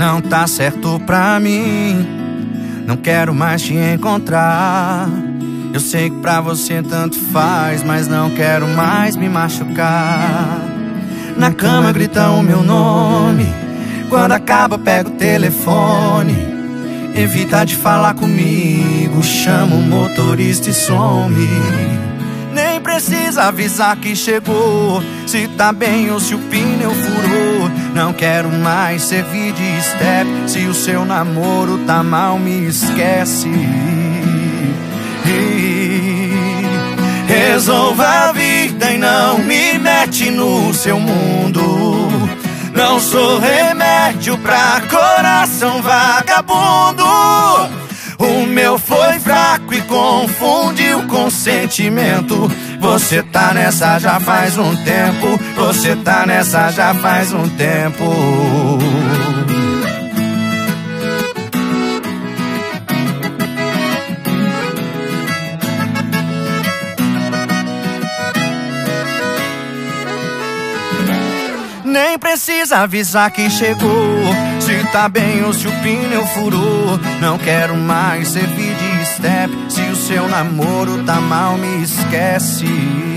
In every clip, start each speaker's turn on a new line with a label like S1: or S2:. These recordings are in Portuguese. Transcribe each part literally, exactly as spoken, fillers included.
S1: não tá certo pra mim. Não quero mais te encontrar. Eu sei que pra você tanto faz, mas não quero mais me machucar. Na cama grita o meu nome, quando acaba pega o telefone. Evita de falar comigo, chama o motorista e some. Nem precisa avisar que chegou, se tá bem ou se o pneu furou. Não quero mais servir de step, se o seu namoro tá mal me esquece. Resolva a vida e não me mete no seu mundo. Não sou remédio pra coração vagabundo. O meu foi fraco e confundiu com sentimento. Você tá nessa já faz um tempo. Você tá nessa já faz um tempo. Nem precisa avisar que chegou, se tá bem ou se o pneu furou. Não quero mais servir de step, se o seu namoro tá mal me esquece.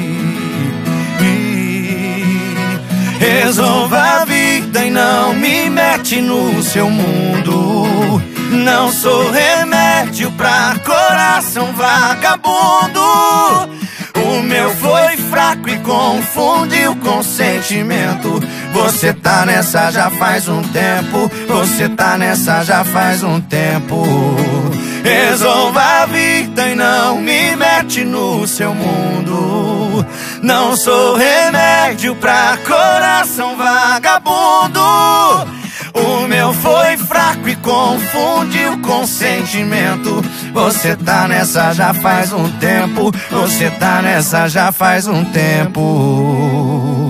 S1: Resolva a vida e não me mete no seu mundo. Não sou remédio pra coração vagabundo. O meu foi fraco e confundiu com sentimento. Você tá nessa já faz um tempo. Você tá nessa já faz um tempo. Resolva a vida e não me mete no seu mundo. Não sou remédio pra coração vagabundo. O meu foi fraco e confundiu com sentimento. Você tá nessa já faz um tempo. Você tá nessa já faz um tempo.